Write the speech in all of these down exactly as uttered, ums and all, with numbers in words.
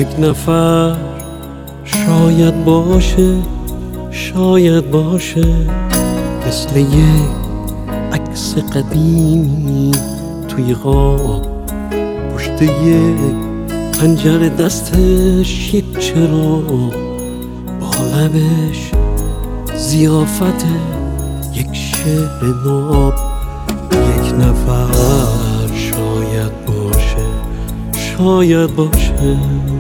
یک نفر شاید باشه، شاید باشه، مثل یک عکس قدیمی توی خواب، پشت یک پنجره دستش یک چراغ، با لبش ضیافت یک شعر ناب. یک نفر شاید باشه، شاید باشه،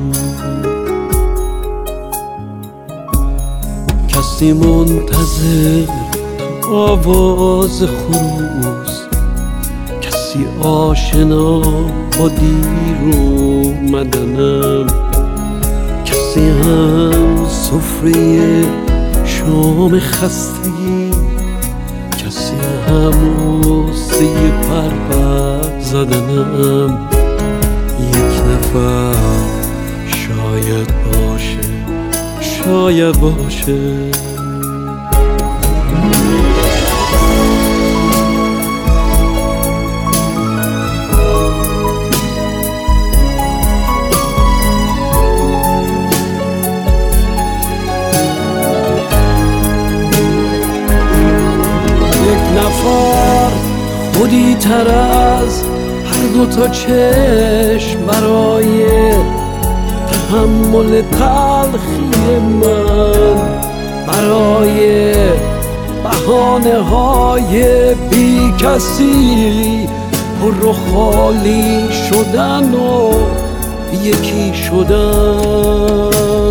کسی منتظر تا آواز خروس، کسی آشنا با دیر اومدنم، کسی هم سفره شام خستگی، کسی هم غصه پرپر زدنم. یک نفر شاید باشه، شاید باشه، نفر خودی تر از هر دو تا چشم برای تحمل تلخی من، برای بهانه های بی کسی پر و خالی شدن و یکی شدن.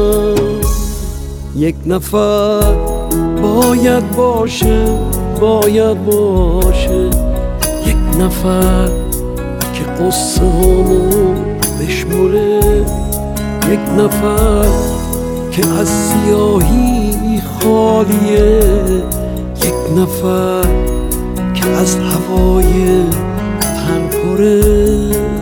یک نفر باید باشه، باید باشه، یک نفر که قصه هامو بشمره، یک نفر که از سیاهی خالیه، یک نفر که از هوای تن پره.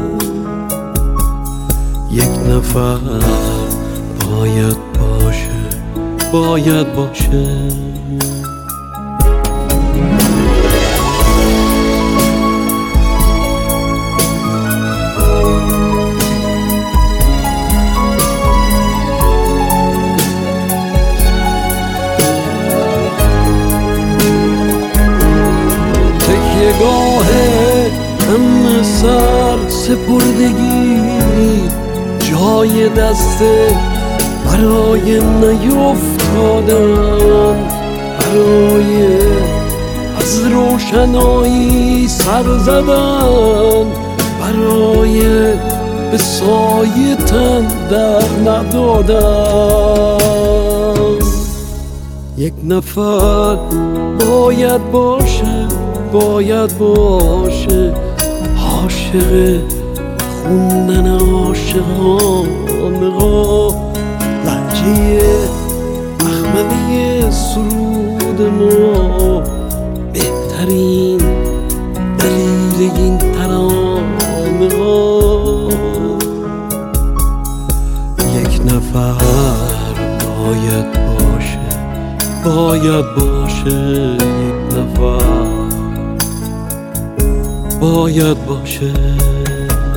یک نفر باید باشه، باید باشه، تکیه‌گاه امن سر سپردگی، جای دسته برای نیفتادن، برای از روشنایی سر زدن، برای به سایه تن در ندادن. یک نفر باید باشه، باید باشه، عاشق خوندن عاشقانه ها، لهجه مخملی سرود ما، بهترین دلیل این ترانه ها. یک نفر باید باشه، باید باشه، یک نفر باید باشه.